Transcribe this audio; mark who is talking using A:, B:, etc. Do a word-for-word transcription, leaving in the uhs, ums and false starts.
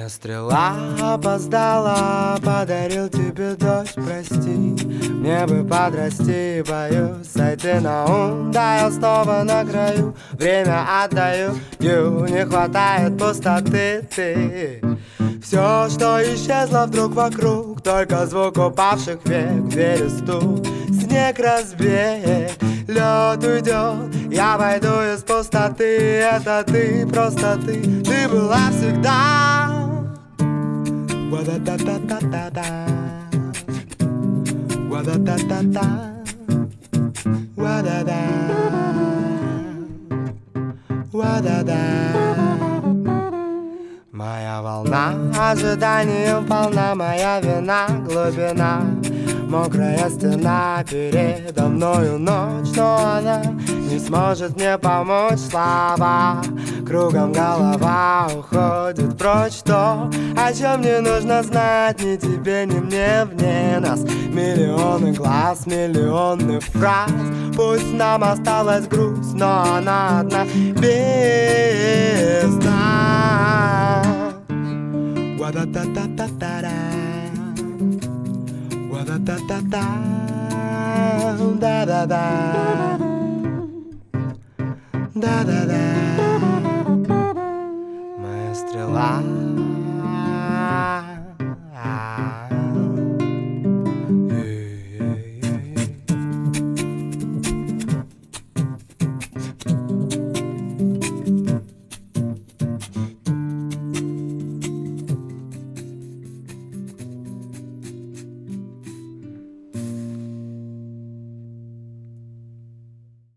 A: Моя стрела опоздала, подарил тебе дождь, прости. Мне бы подрасти, боюсь сойти на ум. Да, я снова на краю, время отдаю, ю, не хватает пустоты, ты. Все, что исчезло вдруг вокруг, только звук упавших век, двери стук, снег разбег, лед уйдет, я войду из пустоты. Это ты, просто ты, ты была всегда. Ва-да-да-да-да-да-да, ва-да-да-да-да, ва-да-да, ва-да-да. Моя волна ожиданием полна, моя вина глубина, мокрая стена передо мною ночь, но она не сможет мне помочь. Слова кругом голова уходит прочь. То, о чем не нужно знать ни тебе, ни мне. Вне нас миллионы глаз, миллионы фраз. Пусть нам осталась грусть, но она одна, без нас. Ва-да-да-да-да-да-да, ва-да-да-да-да, да-да-да, да-да-да. Моя стрела